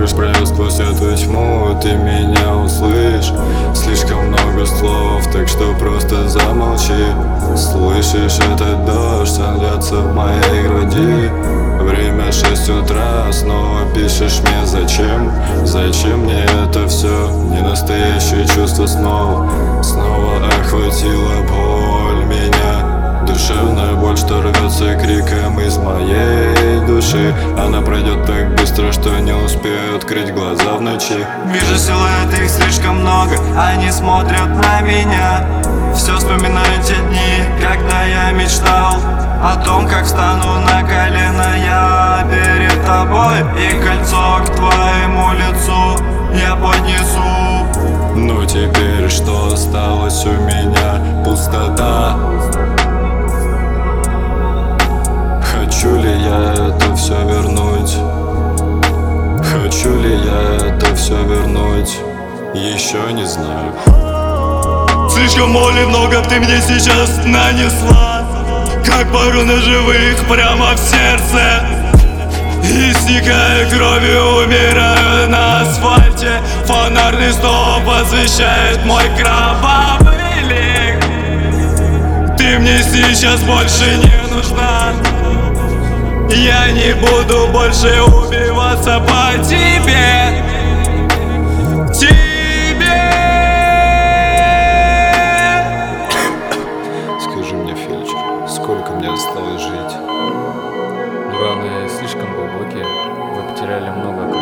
Бегаешь, пролез сквозь эту тьму, ты меня услышь. Слишком много слов, так что просто замолчи. Слышишь этот дождь, он льется в моей груди. Время 6 утра, снова пишешь мне зачем? Зачем мне это все? Не настоящее чувство снова охватила боль меня. Душевная боль, что рвется криком из моей души. Она пройдет так быстро, что не успею открыть глаза в ночи. Вижу силуэты, их слишком много, они смотрят на меня. Все вспоминаю те дни, когда я мечтал о том, как встану на колено я перед тобой, и кольцо к твоему лицу я поднесу. Ну теперь что осталось у меня? Пустота. Хочу ли я это все вернуть? Хочу ли я это все вернуть? Еще не знаю. Слишком боли много ты мне сейчас нанесла, как пару ножевых прямо в сердце. Истекая кровью, умираю на асфальте. Фонарный столб освещает мой кровавый лик. Ты мне сейчас больше не нужна. Я не буду больше убиваться по тебе. Скажи мне, фельдшер, сколько мне осталось жить? Раны слишком глубокие, вы потеряли много крови.